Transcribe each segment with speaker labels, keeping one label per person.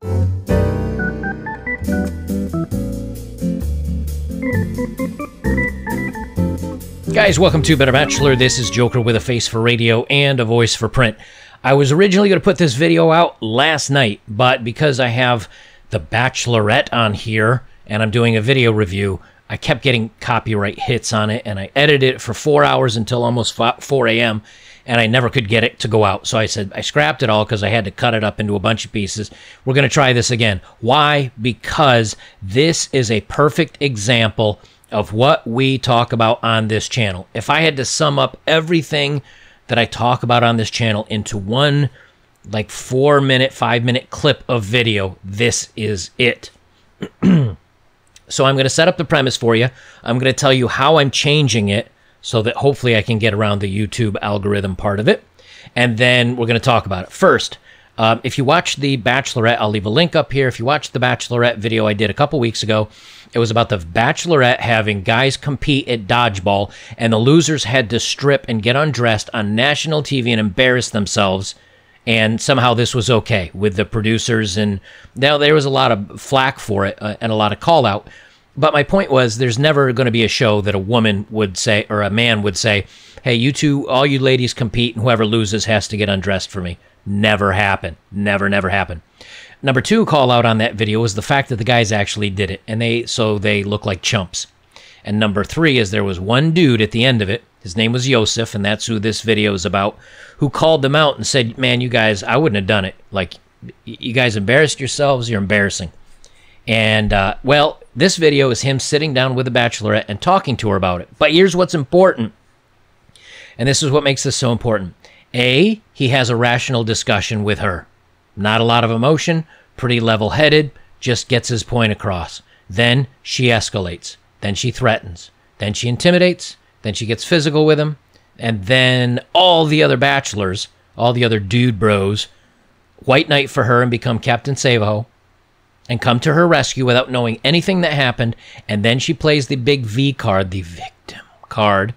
Speaker 1: Guys, welcome to Better Bachelor. This is Joker with a face for radio and a voice for print. I was originally going to put this video out last night, but because I have The Bachelorette on here and I'm doing a video review, I kept getting copyright hits on it, and I edited it for 4 hours until almost 4 a.m., and I never could get it to go out. So I said I scrapped it all because I had to cut it up into a bunch of pieces. We're going to try this again. Why? Because this is a perfect example of what we talk about on this channel. If I had to sum up everything that I talk about on this channel into one like 4-minute, 5-minute clip of video, this is it. So I'm going to set up the premise for you. I'm going to tell you how I'm changing it so that hopefully I can get around the YouTube algorithm part of it. And then we're going to talk about it. First, if you watch The Bachelorette, I'll leave a link up here. If you watch The Bachelorette video I did a couple weeks ago, it was about the Bachelorette having guys compete at dodgeball, and the losers had to strip and get undressed on national TV and embarrass themselves. And somehow this was okay with the producers, and now there was a lot of flack for it and a lot of call out. But my point was, there's never going to be a show that a woman would say, or a man would say, hey, you two, all you ladies compete, and whoever loses has to get undressed for me. Never happen. Never, never happen. Number two call out on that video was the fact that the guys actually did it, and they look like chumps. And number three is there was one dude at the end of it, his name was Yosef, and that's who this video is about, who called them out and said, man, you guys, I wouldn't have done it. Like, you guys embarrassed yourselves, you're embarrassing. And, well, this video is him sitting down with the Bachelorette and talking to her about it. But here's what's important, and this is what makes this so important. A, he has a rational discussion with her. Not a lot of emotion, pretty level-headed, just gets his point across. Then she escalates. Then she threatens. Then she intimidates. Then she gets physical with him. And then all the other bachelors, all the other dude bros, white knight for her and become Captain Save-A-Ho and come to her rescue without knowing anything that happened. And then she plays the big V card, the victim card.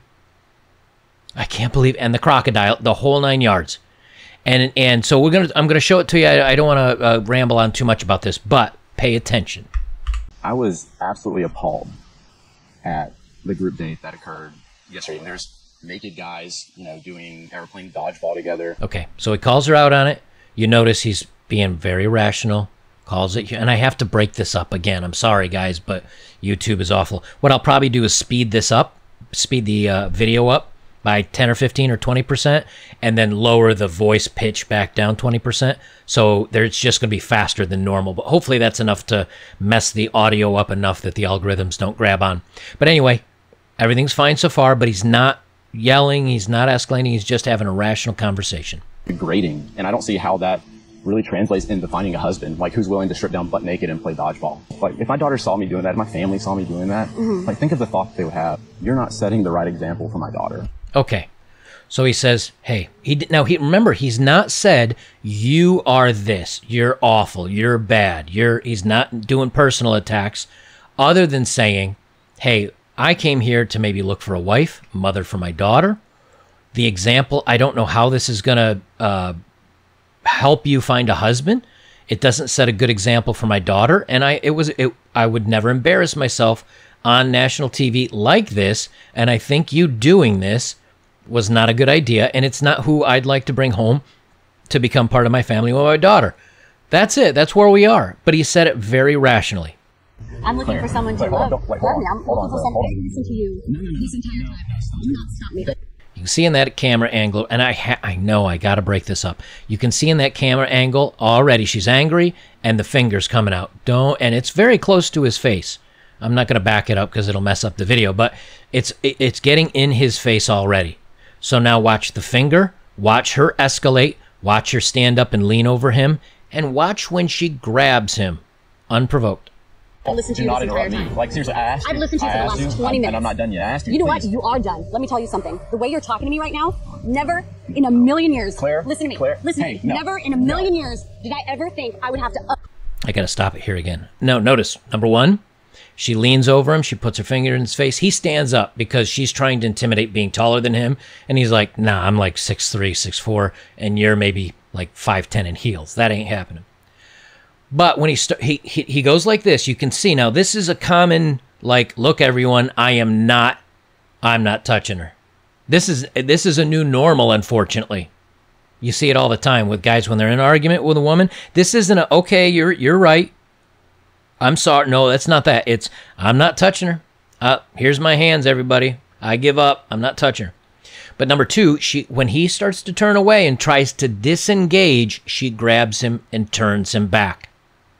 Speaker 1: I can't believe, and the crocodile, the whole 9 yards. And so I'm gonna show it to you. I don't want to ramble on too much about this, but pay attention.
Speaker 2: I was absolutely appalled at the group date that occurred yesterday. And there's naked guys, doing airplane dodgeball together.
Speaker 1: Okay, so he calls her out on it. You notice he's being very rational. Calls it, and I have to break this up again. I'm sorry, guys, but YouTube is awful. What I'll probably do is speed the video up by 10 or 15 or 20%, and then lower the voice pitch back down 20%. So it's just going to be faster than normal. But hopefully that's enough to mess the audio up enough that the algorithms don't grab on. But anyway, everything's fine so far, but he's not yelling, he's not escalating, he's just having a rational conversation.
Speaker 2: Degrading, and I don't see how that really translates into finding a husband, like who's willing to strip down butt naked and play dodgeball. Like, if my daughter saw me doing that, if my family saw me doing that, like, think of the thought they would have. You're not setting the right example for my daughter.
Speaker 1: Okay, so he says, hey, remember, he's not said, you are this, you're awful, you're bad, he's not doing personal attacks, other than saying, hey, I came here to maybe look for a wife, mother for my daughter. The example, I don't know how this is going to help you find a husband. It doesn't set a good example for my daughter, and I would never embarrass myself on national TV like this, and I think you doing this was not a good idea, and it's not who I'd like to bring home to become part of my family with my daughter. That's it. That's where we are. But he said it very rationally.
Speaker 3: I'm looking for someone to love.
Speaker 2: Hold on.
Speaker 3: Listen to you this entire time. Do not stop me.
Speaker 1: You can see in that camera angle, and I know I got to break this up. You can see in that camera angle already she's angry, and the finger's coming out. And it's very close to his face. I'm not going to back it up because it'll mess up the video, but it's getting in his face already. So now watch the finger, watch her escalate, watch her stand up and lean over him, and watch when she grabs him, unprovoked.
Speaker 3: I've listened to you this entire time.
Speaker 2: Like, seriously, I asked you.
Speaker 3: I've listened to you for the last 20 minutes.
Speaker 2: And I'm not done yet. I asked you.
Speaker 3: You know what? You are done. Let me tell you something. The way you're talking to me right now, never in a million years.
Speaker 2: Claire,
Speaker 3: listen to me.
Speaker 2: Claire,
Speaker 3: listen to me.
Speaker 2: no,
Speaker 3: Never in a million years did I ever think I would have to.
Speaker 1: I got to stop it here again. No, notice, number one, she leans over him. She puts her finger in his face. He stands up because she's trying to intimidate being taller than him. And he's like, nah, I'm like 6'3", 6'4", and you're maybe like 5'10" in heels. That ain't happening. But when he goes like this, you can see now this is a common, like, look everyone, I'm not touching her. This is a new normal, unfortunately. You see it all the time with guys when they're in an argument with a woman. This isn't a, okay, you're right. I'm sorry. No, that's not that. It's, I'm not touching her. Here's my hands, everybody. I give up. I'm not touching her. But number two, when he starts to turn away and tries to disengage, she grabs him and turns him back.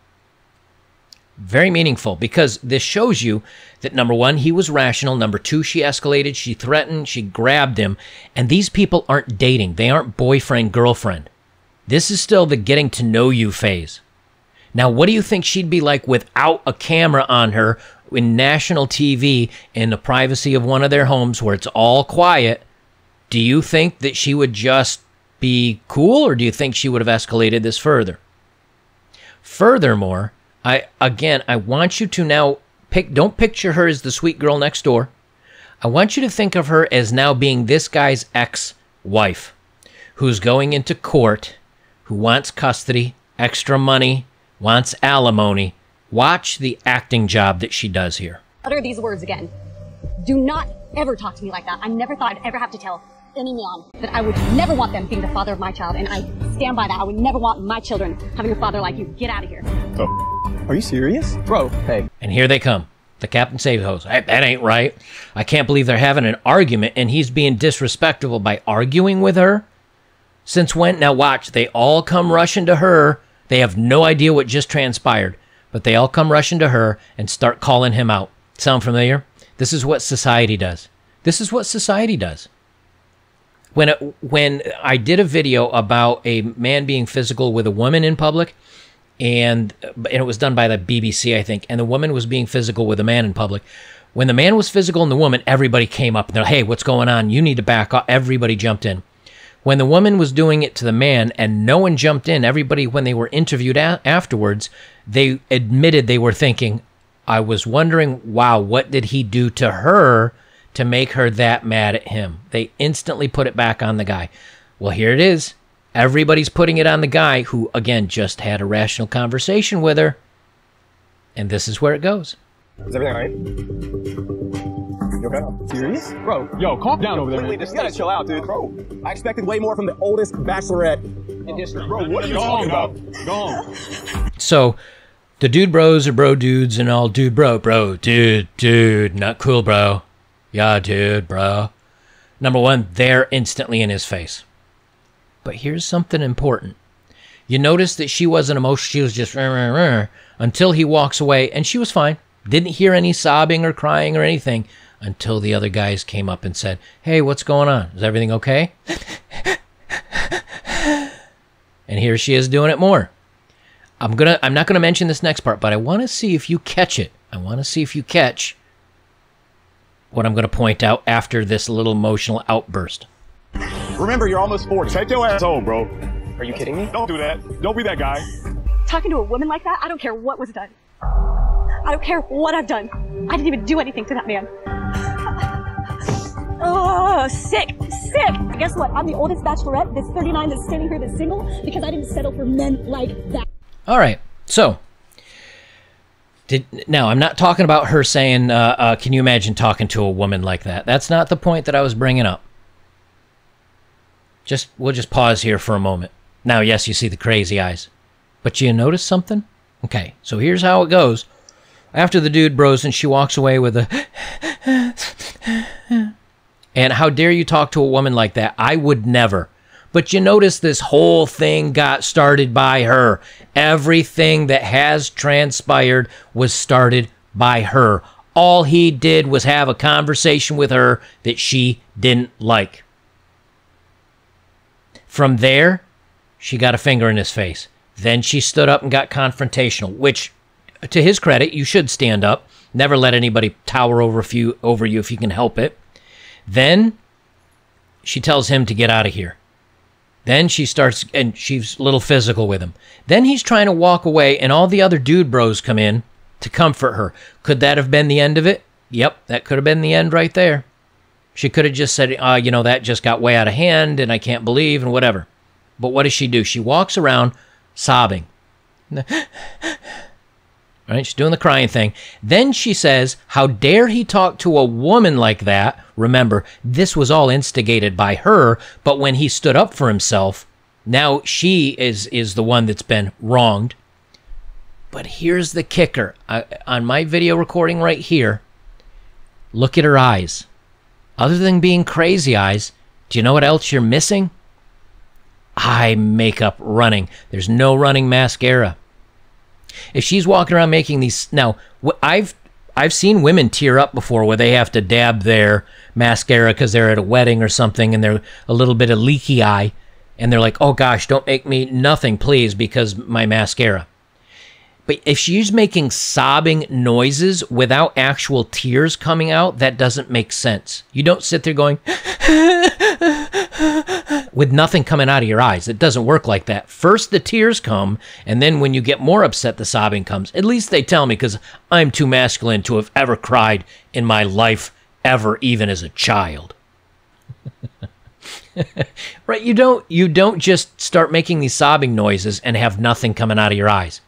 Speaker 1: Very meaningful, because this shows you that, number one, he was rational. Number two, she escalated, she threatened, she grabbed him. And these people aren't dating. They aren't boyfriend, girlfriend. This is still the getting to know you phase. Now, what do you think she'd be like without a camera on her in national TV in the privacy of one of their homes where it's all quiet? Do you think that she would just be cool, or do you think she would have escalated this further? Furthermore, I want you to now don't picture her as the sweet girl next door. I want you to think of her as now being this guy's ex-wife who's going into court, who wants custody, extra money, wants alimony. Watch the acting job that she does here.
Speaker 3: Utter these words again. Do not ever talk to me like that. I never thought I'd ever have to tell any man that I would never want them being the father of my child, and I stand by that. I would never want my children having a father like you. Get out of here.
Speaker 2: Are you serious? Bro, hey.
Speaker 1: And here they come. The Captain Save Hose. That ain't right. I can't believe they're having an argument and he's being disrespectful by arguing with her. Since when? Now watch. They all come rushing to her. They have no idea what just transpired, but they all come rushing to her and start calling him out. Sound familiar? This is what society does. This is what society does. When I did a video about a man being physical with a woman in public, and it was done by the BBC, I think, and the woman was being physical with a man in public. When the man was physical and the woman, everybody came up and they're like, hey, what's going on? You need to back off. Everybody jumped in. When the woman was doing it to the man and no one jumped in, everybody, when they were interviewed afterwards, they admitted they were thinking, I was wondering, wow, what did he do to her to make her that mad at him? They instantly put it back on the guy. Well, here it is. Everybody's putting it on the guy who, again, just had a rational conversation with her. And this is where it goes.
Speaker 4: Is everything all right? You okay? Serious? Bro, yo, calm down over there, man. You gotta chill out, dude. Bro, I expected way more from the oldest bachelorette in history. Bro, what are you talking about? Go home.
Speaker 1: So, the dude bros are bro dudes and all dude bro, dude, not cool, bro. Yeah, dude, bro. Number one, they're instantly in his face. But here's something important. You notice that she wasn't emotional. She was just until he walks away, and she was fine. Didn't hear any sobbing or crying or anything until the other guys came up and said, hey, what's going on? Is everything okay? And here she is doing it more. I'm not gonna mention this next part, but I want to see if you catch it. I want to see if you catch what I'm going to point out after this little emotional outburst.
Speaker 4: Remember, you're almost 40. Take your ass home, bro. Are you kidding me? Don't do that. Don't be that guy.
Speaker 3: Talking to a woman like that, I don't care what was done. I don't care what I've done. I didn't even do anything to that man. Oh, sick. Guess what? I'm the oldest bachelorette that's 39 that's standing here that's single because I didn't settle for men like that.
Speaker 1: All right. So, now, I'm not talking about her saying, can you imagine talking to a woman like that? That's not the point that I was bringing up. We'll just pause here for a moment. Now, yes, you see the crazy eyes. But you notice something? Okay, so here's how it goes. After the dude bros and she walks away with a... And how dare you talk to a woman like that? I would never. But you notice this whole thing got started by her. Everything that has transpired was started by her. All he did was have a conversation with her that she didn't like. From there, she got a finger in his face. Then she stood up and got confrontational, which, to his credit, you should stand up. Never let anybody tower over you if you can help it. Then she tells him to get out of here. Then she starts, and she's a little physical with him. Then he's trying to walk away, and all the other dude bros come in to comfort her. Could that have been the end of it? Yep, that could have been the end right there. She could have just said, you know, that just got way out of hand, and I can't believe, and whatever. But what does she do? She walks around sobbing. Right? She's doing the crying thing. Then she says, how dare he talk to a woman like that? Remember, this was all instigated by her, but when he stood up for himself, now she is the one that's been wronged. But here's the kicker. On my video recording right here, look at her eyes. Other than being crazy eyes, do you know what else you're missing? Eye makeup running. There's no running mascara. If she's walking around making these... Now, I've seen women tear up before where they have to dab their mascara because they're at a wedding or something and they're a little bit of leaky eye. And they're like, oh gosh, don't make me nothing, please, because my mascara. But if she's making sobbing noises without actual tears coming out, that doesn't make sense. You don't sit there going, with nothing coming out of your eyes. It doesn't work like that. First the tears come, and then when you get more upset, the sobbing comes. At least they tell me, because I'm too masculine to have ever cried in my life, ever, even as a child. Right? You don't just start making these sobbing noises and have nothing coming out of your eyes.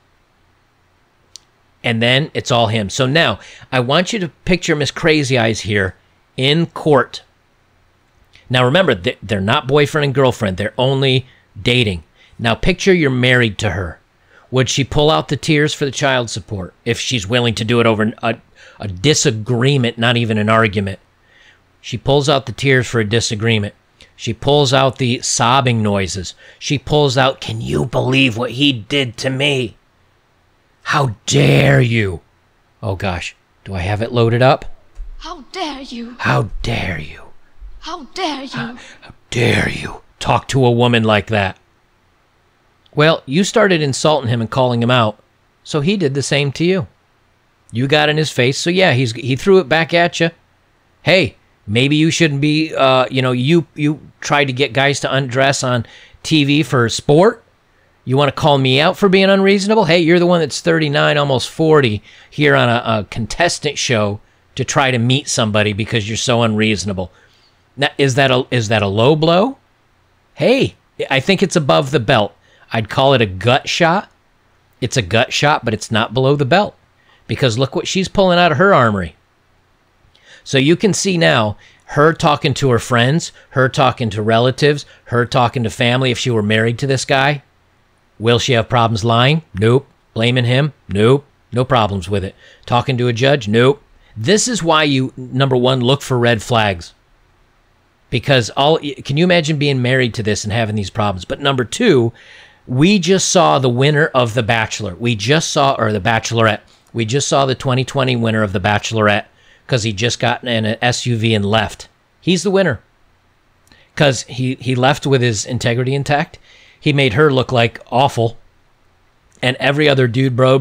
Speaker 1: And then it's all him. So now, I want you to picture Miss Crazy Eyes here in court. Now remember, they're not boyfriend and girlfriend. They're only dating. Now picture you're married to her. Would she pull out the tears for the child support if she's willing to do it over a disagreement, not even an argument? She pulls out the tears for a disagreement. She pulls out the sobbing noises. She pulls out, can you believe what he did to me? How dare you? Oh gosh, do I have it loaded up?
Speaker 5: How dare you?
Speaker 1: How dare you?
Speaker 5: How dare you?
Speaker 1: How dare you talk to a woman like that? Well, you started insulting him and calling him out, so he did the same to you. You got in his face, so yeah, he threw it back at you. Hey, maybe you shouldn't be, you tried to get guys to undress on TV for sport. You want to call me out for being unreasonable? Hey, you're the one that's 39, almost 40, here on a contestant show to try to meet somebody because you're so unreasonable. Now, is that a low blow? Hey, I think it's above the belt. I'd call it a gut shot. It's a gut shot, but it's not below the belt. Because look what she's pulling out of her armory. So you can see now her talking to her friends, her talking to relatives, her talking to family if she were married to this guy. Will she have problems lying? Nope. Blaming him? Nope. No problems with it. Talking to a judge? Nope. This is why you, number one, look for red flags. Because can you imagine being married to this and having these problems? But number two, we just saw the winner of The Bachelor. Or The Bachelorette. We just saw the 2020 winner of The Bachelorette because he just got in an SUV and left. He's the winner. Because he left with his integrity intact. He made her look like awful. And every other dude bro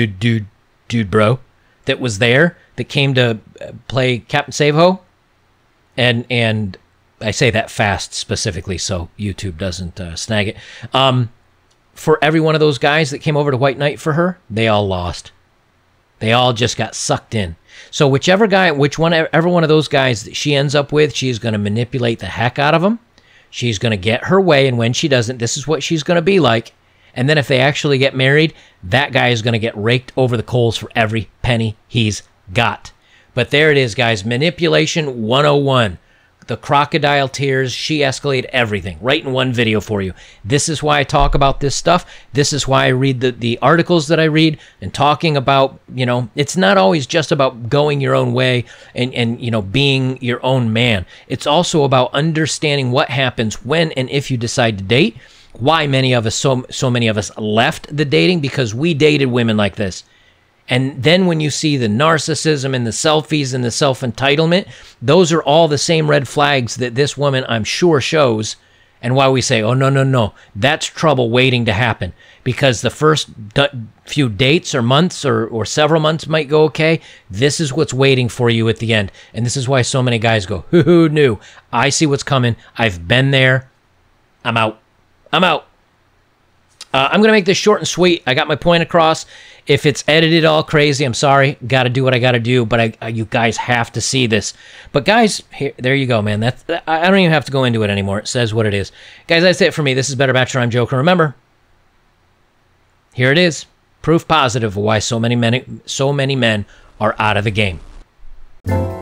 Speaker 1: that was there, that came to play Captain Save-Ho. And I say that fast specifically so YouTube doesn't snag it. For every one of those guys that came over to White Knight for her, they all lost. They all just got sucked in. So whichever one of those guys that she ends up with, she's going to manipulate the heck out of them. She's going to get her way, and when she doesn't, this is what she's going to be like. And then if they actually get married, that guy is going to get raked over the coals for every penny he's got. But there it is, guys. Manipulation 101. The crocodile tears, she escalated everything right in one video for you. This is why I talk about this stuff. This is why I read the articles that I read and talking about, it's not always just about going your own way and being your own man. It's also about understanding what happens when and if you decide to date. Why many of us, so many of us left the dating, because we dated women like this. And then when you see the narcissism and the selfies and the self-entitlement, those are all the same red flags that this woman, I'm sure, shows. And why we say, oh, no, that's trouble waiting to happen. Because the first few dates or months or several months might go okay. This is what's waiting for you at the end. And this is why so many guys go, who knew? I see what's coming. I've been there. I'm out. I'm going to make this short and sweet. I got my point across. If it's edited all crazy, I'm sorry. Got to do what I got to do, but you guys have to see this. But guys, there you go, man. I don't even have to go into it anymore. It says what it is. Guys, that's it for me. This is Better Bachelor. I'm Joker. Remember, here it is. Proof positive of why so many men are out of the game.